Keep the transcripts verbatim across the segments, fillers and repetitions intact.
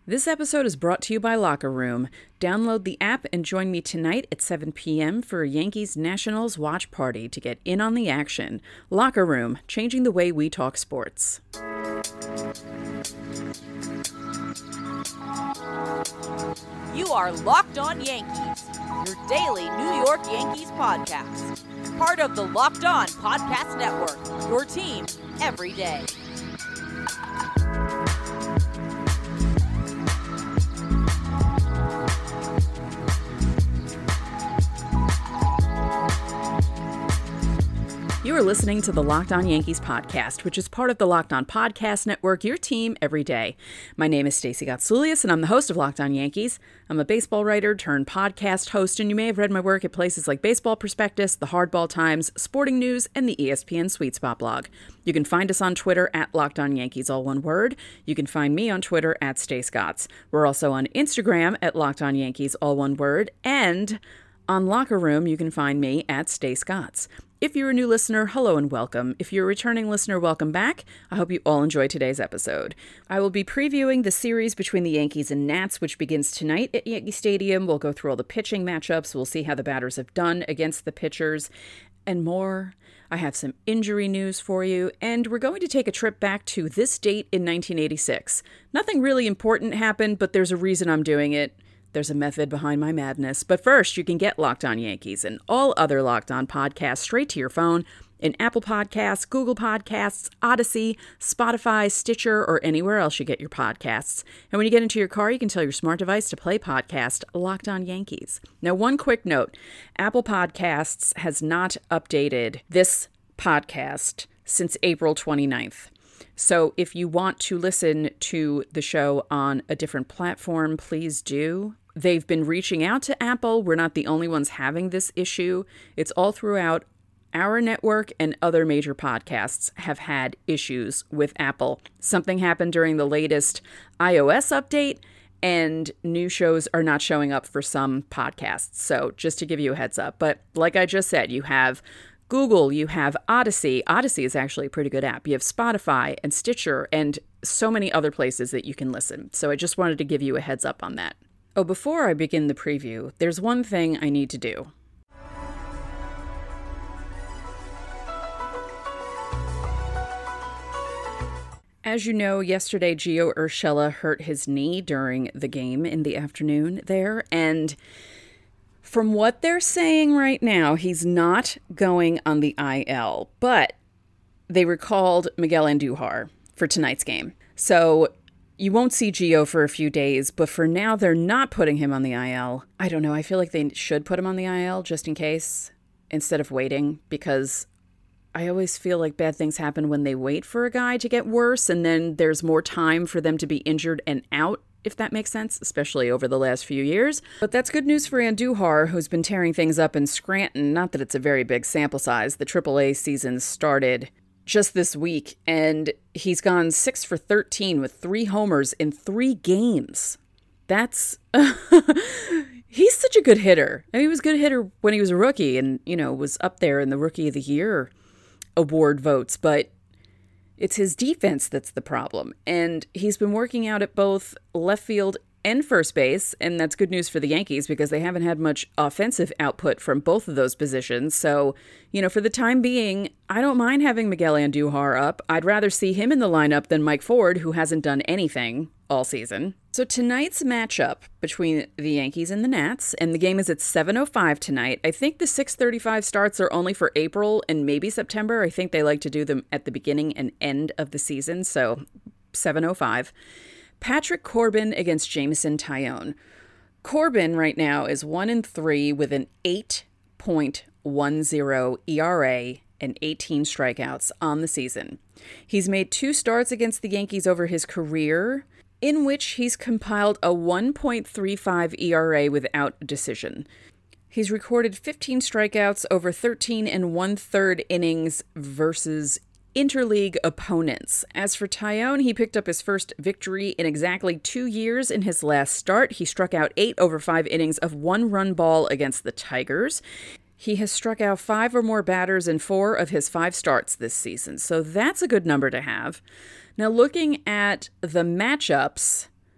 This episode is brought to you by Locker Room. Download the app and join me tonight at seven p.m. for a Yankees Nationals watch party to get in on the action. Locker Room, changing the way we talk sports. You are Locked On Yankees, your daily New York Yankees podcast. Part of the Locked On Podcast Network, your team every day. You are listening to the Locked On Yankees podcast, which is part of the Locked On Podcast Network, your team every day. My name is Stacey Gotsulias, and I'm the host of Locked On Yankees. I'm a baseball writer turned podcast host, and you may have read my work at places like Baseball Prospectus, the Hardball Times, Sporting News, and the E S P N Sweet Spot blog. You can find us on Twitter at Locked On Yankees, all one word. You can find me on Twitter at Stace Gots. We're also on Instagram at Locked On Yankees, all one word, and on Locker Room, you can find me at Stace Gots. If you're a new listener, hello and welcome. If you're a returning listener, welcome back. I hope you all enjoy today's episode. I will be previewing the series between the Yankees and Nats, which begins tonight at Yankee Stadium. We'll go through all the pitching matchups. We'll see how the batters have done against the pitchers and more. I have some injury news for you, and we're going to take a trip back to this date in nineteen eighty-six. Nothing really important happened, but there's a reason I'm doing it. There's a method behind my madness. But first, you can get Locked On Yankees and all other Locked On podcasts straight to your phone in Apple Podcasts, Google Podcasts, Odyssey, Spotify, Stitcher, or anywhere else you get your podcasts. And when you get into your car, you can tell your smart device to play podcast Locked On Yankees. Now, one quick note. Apple Podcasts has not updated this podcast since April twenty-ninth. So if you want to listen to the show on a different platform, please do. They've been reaching out to Apple. We're not the only ones having this issue. It's all throughout our network, and other major podcasts have had issues with Apple. Something happened during the latest iOS update, and new shows are not showing up for some podcasts. So just to give you a heads up. But like I just said, you have Google, you have Odyssey. Odyssey is actually a pretty good app. You have Spotify and Stitcher and so many other places that you can listen. So I just wanted to give you a heads up on that. Oh, before I begin the preview, there's one thing I need to do. As you know, yesterday Gio Urshela hurt his knee during the game in the afternoon there, and from what they're saying right now, he's not going on the I L, but they recalled Miguel Andujar for tonight's game. So you won't see Gio for a few days, but for now, they're not putting him on the I L. I don't know. I feel like they should put him on the I L just in case, instead of waiting, because I always feel like bad things happen when they wait for a guy to get worse, and then there's more time for them to be injured and out, if that makes sense, especially over the last few years. But that's good news for Andujar, who's been tearing things up in Scranton. Not that it's a very big sample size. The triple A season started just this week, and he's gone six for thirteen with three homers in three games. That's... He's such a good hitter. I mean, he was a good hitter when he was a rookie and, you know, was up there in the Rookie of the Year award votes, but it's his defense that's the problem. And he's been working out at both left field and first base, and that's good news for the Yankees because they haven't had much offensive output from both of those positions. So, you know, for the time being, I don't mind having Miguel Andujar up. I'd rather see him in the lineup than Mike Ford, who hasn't done anything all season. So tonight's matchup between the Yankees and the Nats, and the game is at seven oh five tonight. I think the six thirty-five starts are only for April and maybe September. I think they like to do them at the beginning and end of the season, so seven oh five. Patrick Corbin against Jameson Taillon. Corbin right now is one and three with an eight point one oh E R A and eighteen strikeouts on the season. He's made two starts against the Yankees over his career, in which he's compiled a one point three five E R A without a decision. He's recorded fifteen strikeouts over thirteen and one-third innings versus interleague opponents. As for Taillon, he picked up his first victory in exactly two years in his last start. He struck out eight over five innings of one-run ball against the Tigers. He has struck out five or more batters in four of his five starts this season, so that's a good number to have. Now, looking at the matchups,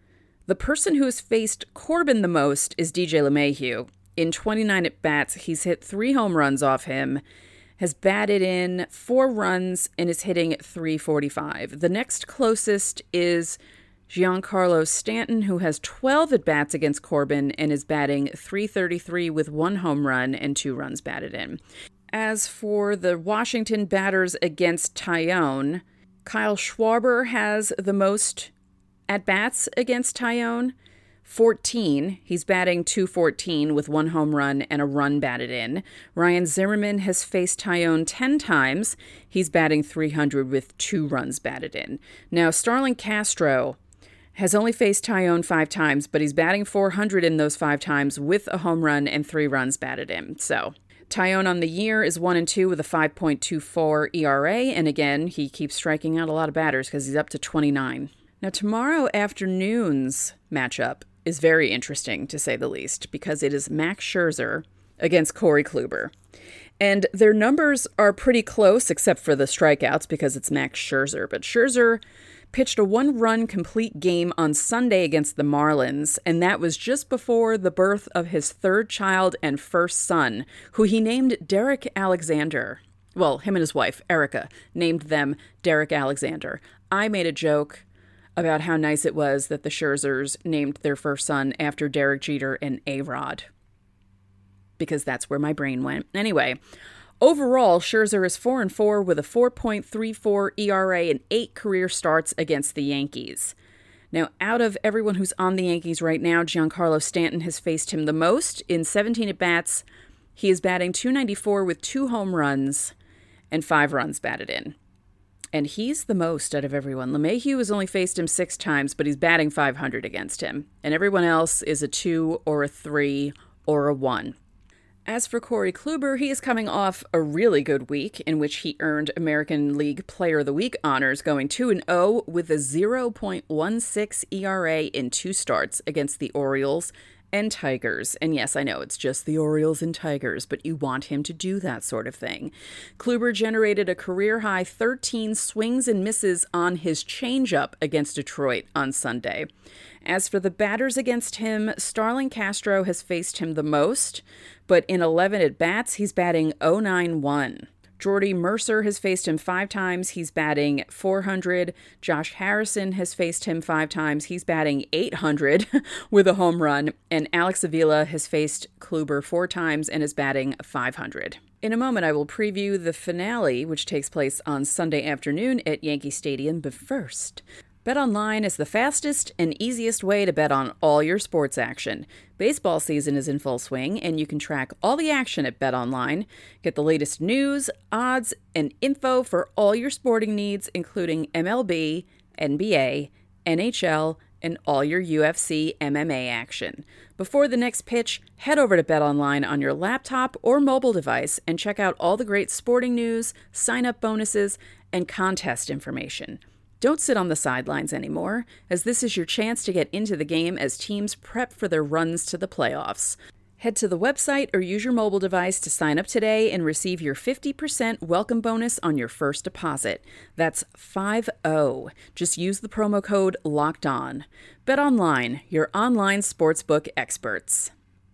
The person who has faced Corbin the most is D J LeMahieu. In twenty-nine at-bats, he's hit three home runs off him, has batted in four runs, and is hitting three forty-five. The next closest is Giancarlo Stanton, who has twelve at-bats against Corbin and is batting three thirty-three with one home run and two runs batted in. As for the Washington batters against Taillon, Kyle Schwarber has the most at-bats against Taillon, fourteen. He's batting two fourteen with one home run and a run batted in. Ryan Zimmerman has faced Taillon ten times. He's batting three hundred with two runs batted in. Now, Starlin Castro has only faced Taillon five times, but he's batting four hundred in those five times with a home run and three runs batted in. So, Taillon on the year is one and two with a five point two four E R A, and again, he keeps striking out a lot of batters because he's up to twenty-nine. Now, tomorrow afternoon's matchup is very interesting, to say the least, because it is Max Scherzer against Corey Kluber. And their numbers are pretty close, except for the strikeouts, because it's Max Scherzer. But Scherzer pitched a one-run complete game on Sunday against the Marlins, and that was just before the birth of his third child and first son, who he named Derek Alexander. Well, him and his wife, Erica, named them Derek Alexander. I made a joke about how nice it was that the Scherzers named their first son after Derek Jeter and A-Rod, because that's where my brain went. Anyway, overall, Scherzer is four and four with a four point three four E R A and eight career starts against the Yankees. Now, out of everyone who's on the Yankees right now, Giancarlo Stanton has faced him the most. In seventeen at-bats, he is batting two ninety-four with two home runs and five runs batted in. And he's the most out of everyone. LeMahieu has only faced him six times, but he's batting five hundred against him. And everyone else is a two or a three or a one. As for Corey Kluber, he is coming off a really good week in which he earned American League Player of the Week honors, going two and oh with a zero point one six E R A in two starts against the Orioles and Tigers. And yes, I know it's just the Orioles and Tigers, but you want him to do that sort of thing. Kluber generated a career-high thirteen swings and misses on his changeup against Detroit on Sunday. As for the batters against him, Starlin Castro has faced him the most, but in eleven at-bats, he's batting oh nine one. Jordy Mercer has faced him five times. He's batting four hundred. Josh Harrison has faced him five times. He's batting eight hundred with a home run. And Alex Avila has faced Kluber four times and is batting five hundred. In a moment, I will preview the finale, which takes place on Sunday afternoon at Yankee Stadium. But first, BetOnline is the fastest and easiest way to bet on all your sports action. Baseball season is in full swing, and you can track all the action at BetOnline. Get the latest news, odds, and info for all your sporting needs, including M L B, N B A, N H L, and all your U F C M M A action. Before the next pitch, head over to BetOnline on your laptop or mobile device and check out all the great sporting news, sign-up bonuses, and contest information. Don't sit on the sidelines anymore, as this is your chance to get into the game as teams prep for their runs to the playoffs. Head to the website or use your mobile device to sign up today and receive your fifty percent welcome bonus on your first deposit. That's five oh. Just use the promo code LOCKEDON. BetOnline, your online sportsbook experts.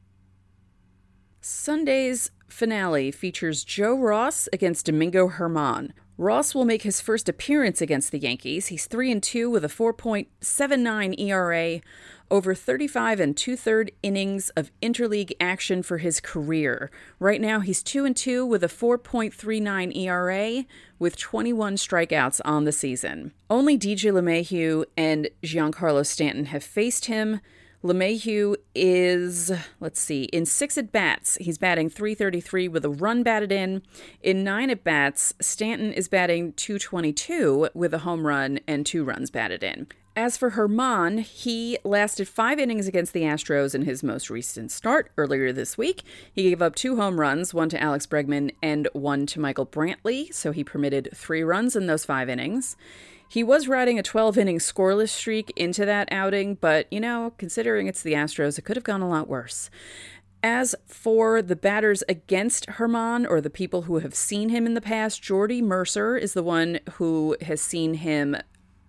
Sunday's finale features Joe Ross against Domingo Germán. Ross will make his first appearance against the Yankees. He's three and two with a four point seven nine E R A over thirty-five and two-thirds innings of interleague action for his career. Right now, he's two and two with a four point three nine E R A with twenty-one strikeouts on the season. Only D J LeMahieu and Giancarlo Stanton have faced him. LeMahieu is, let's see, in six at-bats, he's batting three thirty-three with a run batted in. In nine at-bats, Stanton is batting two twenty-two with a home run and two runs batted in. As for Germán, he lasted five innings against the Astros in his most recent start earlier this week. He gave up two home runs, one to Alex Bregman and one to Michael Brantley, so he permitted three runs in those five innings. He was riding a twelve-inning scoreless streak into that outing, but, you know, considering it's the Astros, it could have gone a lot worse. As for the batters against Germán, or the people who have seen him in the past, Jordy Mercer is the one who has seen him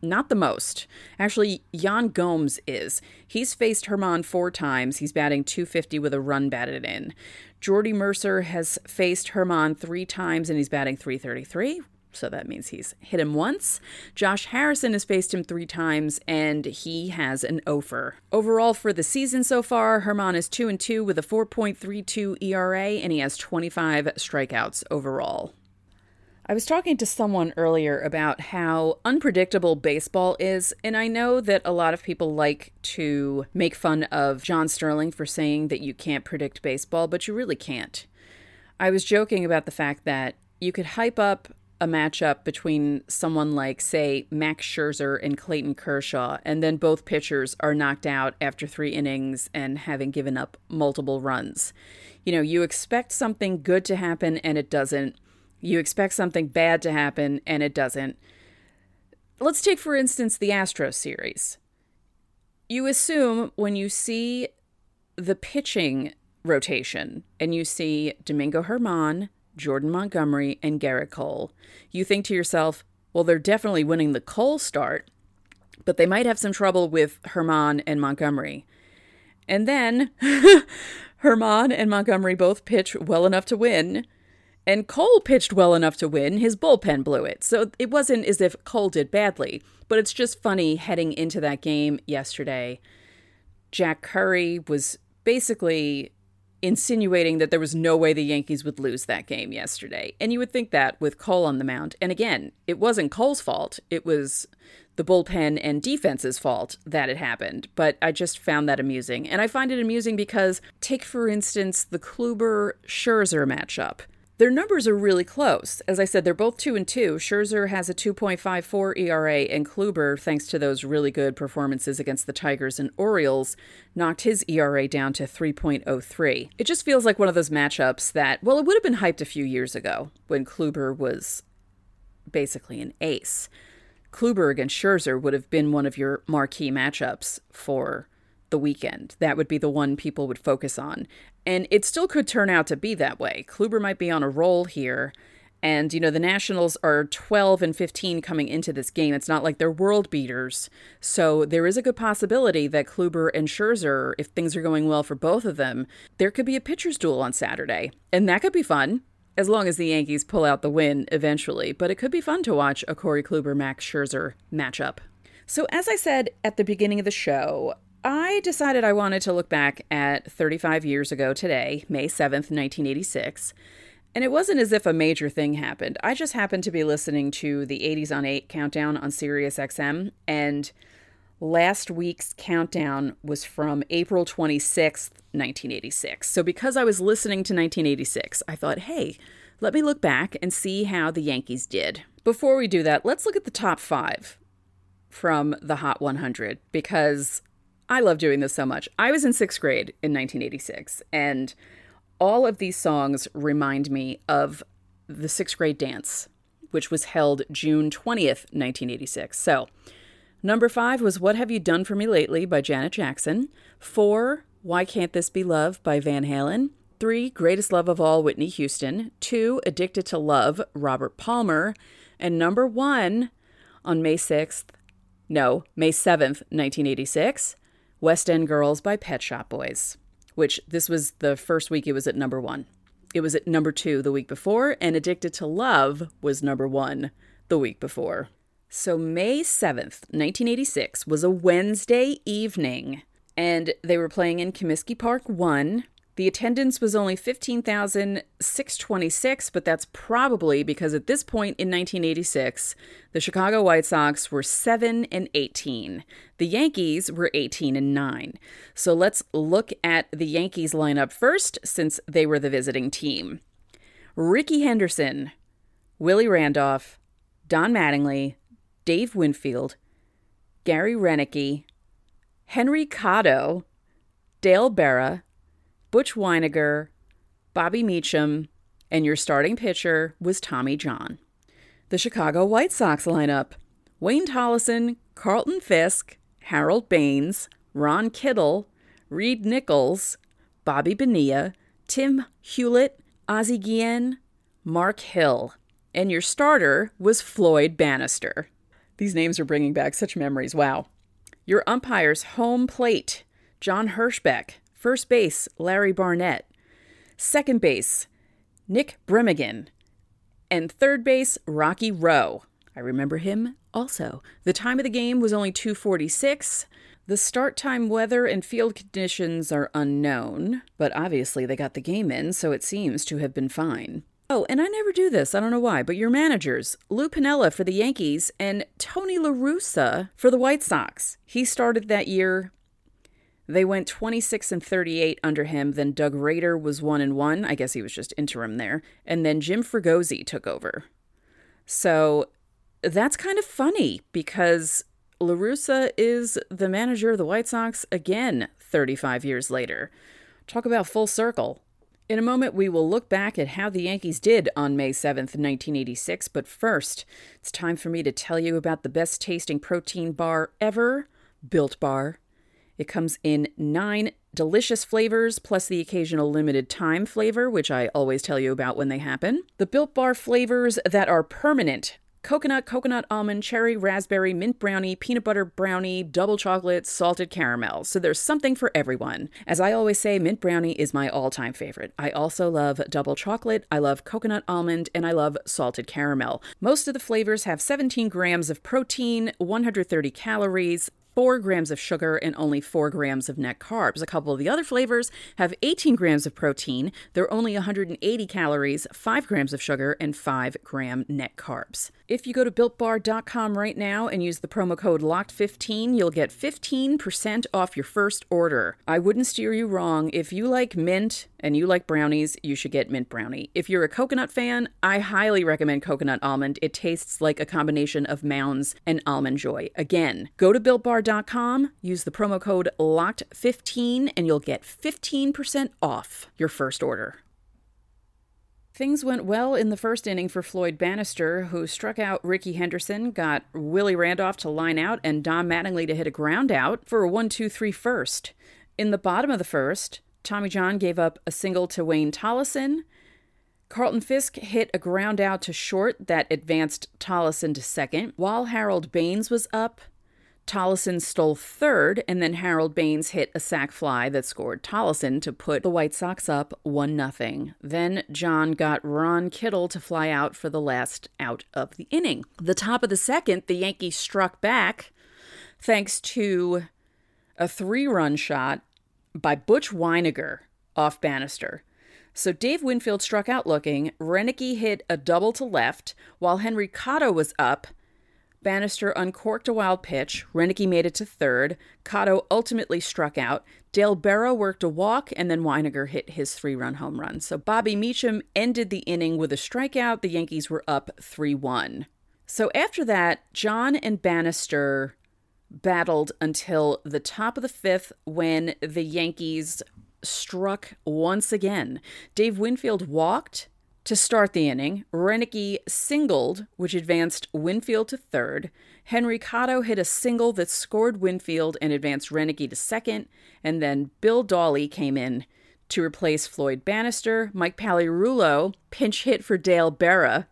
not the most. Actually, Jan Gomes is. He's faced Germán four times. He's batting two fifty with a run batted in. Jordy Mercer has faced Germán three times, and he's batting three thirty-three. So that means he's hit him once. Josh Harrison has faced him three times, and he has an offer. Overall for the season so far, Germán is two and two with a four point three two E R A, and he has twenty-five strikeouts overall. I was talking to someone earlier about how unpredictable baseball is, and I know that a lot of people like to make fun of John Sterling for saying that you can't predict baseball, but you really can't. I was joking about the fact that you could hype up a matchup between someone like, say, Max Scherzer and Clayton Kershaw, and then both pitchers are knocked out after three innings and having given up multiple runs. You know, you expect something good to happen and it doesn't. You expect something bad to happen, and it doesn't. Let's take, for instance, the Astros series. You assume when you see the pitching rotation, and you see Domingo Germán, Jordan Montgomery, and Gerrit Cole, you think to yourself, well, they're definitely winning the Cole start, but they might have some trouble with Germán and Montgomery. And then Germán and Montgomery both pitch well enough to win, and Cole pitched well enough to win. His bullpen blew it. So it wasn't as if Cole did badly. But it's just funny heading into that game yesterday. Jack Curry was basically insinuating that there was no way the Yankees would lose that game yesterday. And you would think that with Cole on the mound. And again, it wasn't Cole's fault. It was the bullpen and defense's fault that it happened. But I just found that amusing. And I find it amusing because take, for instance, the Kluber-Scherzer matchup. Their numbers are really close. As I said, they're both two and two. Scherzer has a two point five four E R A, and Kluber, thanks to those really good performances against the Tigers and Orioles, knocked his E R A down to three point oh three. It just feels like one of those matchups that, well, it would have been hyped a few years ago when Kluber was basically an ace. Kluber against Scherzer would have been one of your marquee matchups for the weekend. That would be the one people would focus on. And it still could turn out to be that way. Kluber might be on a roll here. And, you know, the Nationals are twelve and fifteen coming into this game. It's not like they're world beaters. So there is a good possibility that Kluber and Scherzer, if things are going well for both of them, there could be a pitcher's duel on Saturday. And that could be fun, as long as the Yankees pull out the win eventually. But it could be fun to watch a Corey Kluber-Max Scherzer matchup. So as I said at the beginning of the show, I decided I wanted to look back at thirty-five years ago today, May seventh, nineteen eighty-six, and it wasn't as if a major thing happened. I just happened to be listening to the eighties on eight countdown on Sirius X M, and last week's countdown was from April twenty-sixth, nineteen eighty-six. So because I was listening to nineteen eighty-six, I thought, hey, let me look back and see how the Yankees did. Before we do that, let's look at the top five from the Hot one hundred, because I love doing this so much. I was in sixth grade in nineteen eighty-six, and all of these songs remind me of the sixth grade dance, which was held June twentieth, nineteen eighty-six. So, number five was What Have You Done For Me Lately by Janet Jackson. Four, Why Can't This Be Love by Van Halen. Three, Greatest Love of All, Whitney Houston. Two, Addicted to Love, Robert Palmer. And number one, on May sixth, no, May seventh, nineteen eighty-six, West End Girls by Pet Shop Boys, which this was the first week it was at number one. It was at number two the week before, and Addicted to Love was number one the week before. So May seventh, nineteen eighty-six was a Wednesday evening, and they were playing in Comiskey Park one. The attendance was only fifteen thousand six hundred twenty-six, but that's probably because at this point in nineteen eighty-six, the Chicago White Sox were seven and eighteen. The Yankees were eighteen and nine. So let's look at the Yankees lineup first, since they were the visiting team. Rickey Henderson, Willie Randolph, Don Mattingly, Dave Winfield, Gary Renicky, Henry Cotto, Dale Berra, Butch Weiniger, Bobby Meacham, and your starting pitcher was Tommy John. The Chicago White Sox lineup: Wayne Tollison, Carlton Fisk, Harold Baines, Ron Kittle, Reed Nichols, Bobby Bonilla, Tim Hewlett, Ozzie Guillen, Mark Hill. And your starter was Floyd Bannister. These names are bringing back such memories. Wow. Your umpires: home plate, John Hirschbeck. First base, Larry Barnett. Second base, Nick Bremigan. And third base, Rocky Rowe. I remember him also. The time of the game was only two forty-six. The start time, weather, and field conditions are unknown, but obviously they got the game in, so it seems to have been fine. Oh, and I never do this, I don't know why, but your managers, Lou Piniella for the Yankees and Tony La Russa for the White Sox. He started that year. They went twenty-six and thirty-eight under him. Then Doug Rader was one and one. I guess he was just interim there. And then Jim Fregosi took over. So that's kind of funny because La Russa is the manager of the White Sox again thirty-five years later. Talk about full circle. In a moment, we will look back at how the Yankees did on May seventh, nineteen eighty-six. But first, it's time for me to tell you about the best tasting protein bar ever, Built Bar. It comes in nine delicious flavors, plus the occasional limited time flavor, which I always tell you about when they happen. The Built Bar flavors that are permanent: coconut, coconut almond, cherry, raspberry, mint brownie, peanut butter brownie, double chocolate, salted caramel. So there's something for everyone. As I always say, mint brownie is my all-time favorite. I also love double chocolate, I love coconut almond, and I love salted caramel. Most of the flavors have seventeen grams of protein, one hundred thirty calories, four grams of sugar, and only four grams of net carbs. A couple of the other flavors have eighteen grams of protein. They're only one hundred eighty calories, five grams of sugar, and five gram net carbs. If you go to built bar dot com right now and use the promo code locked fifteen, you'll get fifteen percent off your first order. I wouldn't steer you wrong. If you like mint and you like brownies, you should get mint brownie. If you're a coconut fan, I highly recommend coconut almond. It tastes like a combination of Mounds and Almond Joy. Again, go to built bar dot com, use the promo code locked fifteen, and you'll get fifteen percent off your first order. Things went well in the first inning for Floyd Bannister, who struck out Rickey Henderson, got Willie Randolph to line out, and Don Mattingly to hit a ground out for a one two three first. In the bottom of the first, Tommy John gave up a single to Wayne Tollison. Carlton Fisk hit a ground out to short that advanced Tollison to second. While Harold Baines was up, Tollison stole third, and then Harold Baines hit a sac fly that scored Tollison to put the White Sox up one nothing. Then John got Ron Kittle to fly out for the last out of the inning. The top of the second, the Yankees struck back thanks to a three-run shot by Butch Weiniger off Bannister. So Dave Winfield struck out looking. Renicky hit a double to left. While Henry Cotto was up, Bannister uncorked a wild pitch. Renicky made it to third. Cotto ultimately struck out. Dale Berra worked a walk, and then Weiniger hit his three-run home run. So Bobby Meacham ended the inning with a strikeout. The Yankees were up three one. So after that, John and Bannister battled until the top of the fifth when the Yankees struck once again. Dave Winfield walked to start the inning. Renicky singled, which advanced Winfield to third. Henry Cotto hit a single that scored Winfield and advanced Renicky to second. And then Bill Dawley came in to replace Floyd Bannister. Mike Pagliarulo pinch hit for Dale Berra.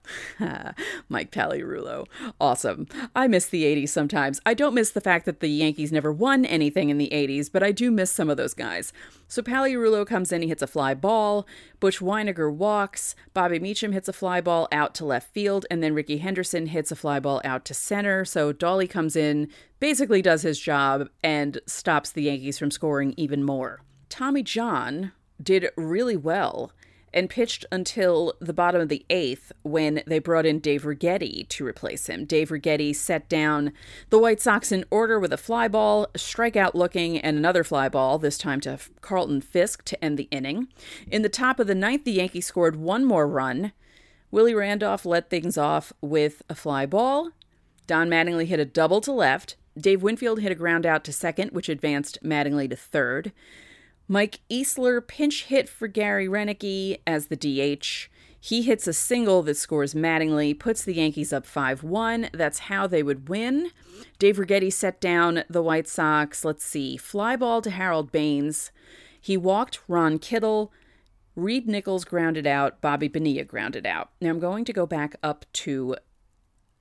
Mike Pagliarulo. Awesome. I miss the eighties sometimes. I don't miss the fact that the Yankees never won anything in the eighties, but I do miss some of those guys. So Pagliarulo comes in, he hits a fly ball. Butch Weiniger walks. Bobby Meacham hits a fly ball out to left field, and then Rickey Henderson hits a fly ball out to center. So Dawley comes in, basically does his job, and stops the Yankees from scoring even more. Tommy John did really well and pitched until the bottom of the eighth when they brought in Dave Righetti to replace him. Dave Righetti set down the White Sox in order with a fly ball, strikeout looking, and another fly ball, this time to Carlton Fisk to end the inning. In the top of the ninth, the Yankees scored one more run. Willie Randolph let things off with a fly ball. Don Mattingly hit a double to left. Dave Winfield hit a ground out to second, which advanced Mattingly to third. Mike Easler pinch hit for Gary Renicky as the D H. He hits a single that scores Mattingly, puts the Yankees up five one. That's how they would win. Dave Righetti set down the White Sox. Let's see. Fly ball to Harold Baines. He walked Ron Kittle. Reed Nichols grounded out. Bobby Bonilla grounded out. Now I'm going to go back up to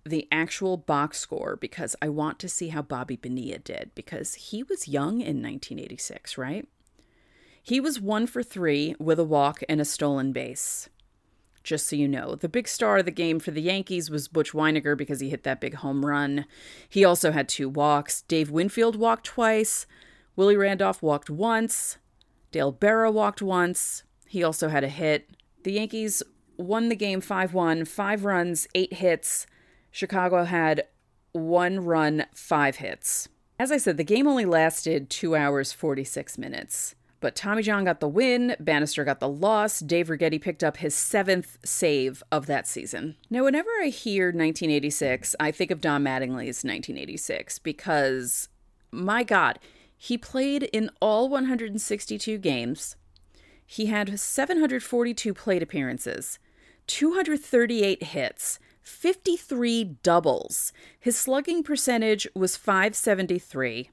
the actual box score because I want to see how Bobby Bonilla did, because he was young in nineteen eighty-six, right? He was one for three with a walk and a stolen base. Just so you know, the big star of the game for the Yankees was Butch Wynegar because he hit that big home run. He also had two walks. Dave Winfield walked twice. Willie Randolph walked once. Dale Berra walked once. He also had a hit. The Yankees won the game five one, five runs, eight hits. Chicago had one run, five hits. As I said, the game only lasted two hours, forty-six minutes. But Tommy John got the win, Bannister got the loss, Dave Righetti picked up his seventh save of that season. Now, whenever I hear nineteen eighty-six, I think of Don Mattingly's nineteen eighty-six because, my God, he played in all one hundred sixty-two games. He had seven hundred forty-two plate appearances, two hundred thirty-eight hits, fifty-three doubles. His slugging percentage was five seventy-three.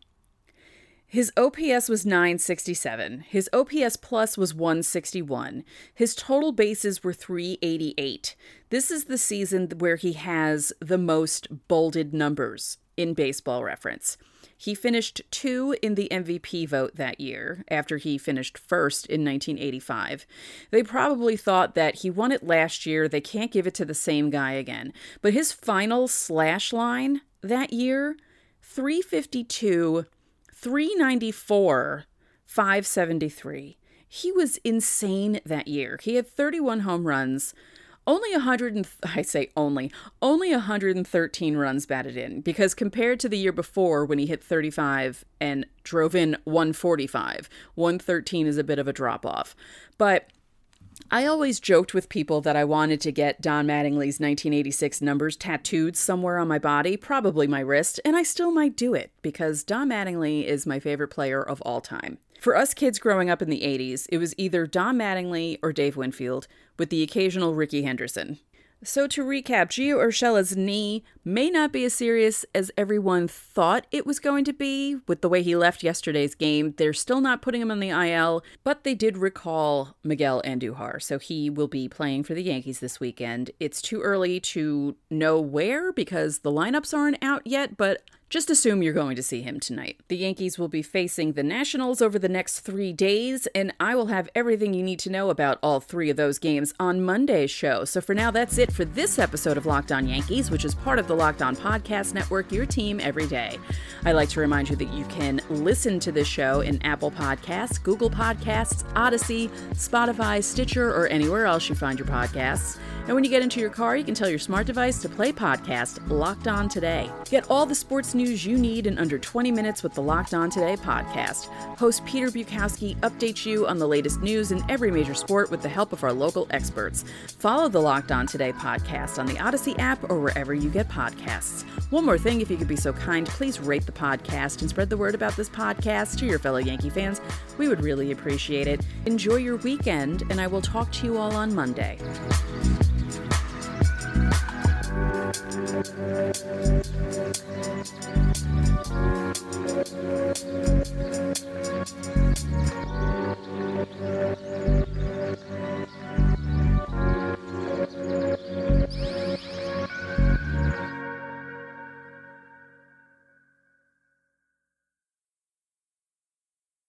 His O P S was nine sixty-seven. His O P S plus was one sixty-one. His total bases were three eighty-eight. This is the season where he has the most bolded numbers in Baseball Reference. He finished two in the M V P vote that year, after he finished first in nineteen eighty-five. They probably thought that he won it last year, they can't give it to the same guy again. But his final slash line that year, three fifty-two, three ninety-four, five seventy-three. He was insane that year. He had thirty-one home runs, only one hundred, I say only, only one hundred thirteen runs batted in, because compared to the year before when he hit thirty-five and drove in one forty-five, one thirteen is a bit of a drop-off. But I always joked with people that I wanted to get Don Mattingly's nineteen eighty-six numbers tattooed somewhere on my body, probably my wrist, and I still might do it because Don Mattingly is my favorite player of all time. For us kids growing up in the eighties, it was either Don Mattingly or Dave Winfield, with the occasional Rickey Henderson. So to recap, Gio Urshela's knee may not be as serious as everyone thought it was going to be. With the way he left yesterday's game, they're still not putting him on the I L, but they did recall Miguel Andujar, so he will be playing for the Yankees this weekend. It's too early to know where because the lineups aren't out yet, but just assume you're going to see him tonight. The Yankees will be facing the Nationals over the next three days, and I will have everything you need to know about all three of those games on Monday's show. So for now, that's it for this episode of Locked On Yankees, which is part of the Locked On Podcast Network, your team every day. I'd like to remind you that you can listen to this show in Apple Podcasts, Google Podcasts, Odyssey, Spotify, Stitcher, or anywhere else you find your podcasts. And when you get into your car, you can tell your smart device to play podcast Locked On Today. Get all the sports news you need in under twenty minutes with the Locked On Today podcast. Host Peter Bukowski updates you on the latest news in every major sport with the help of our local experts. Follow the Locked On Today podcast on the Odyssey app or wherever you get podcasts. One more thing, if you could be so kind, please rate the podcast and spread the word about this podcast to your fellow Yankee fans. We would really appreciate it. Enjoy your weekend, and I will talk to you all on Monday.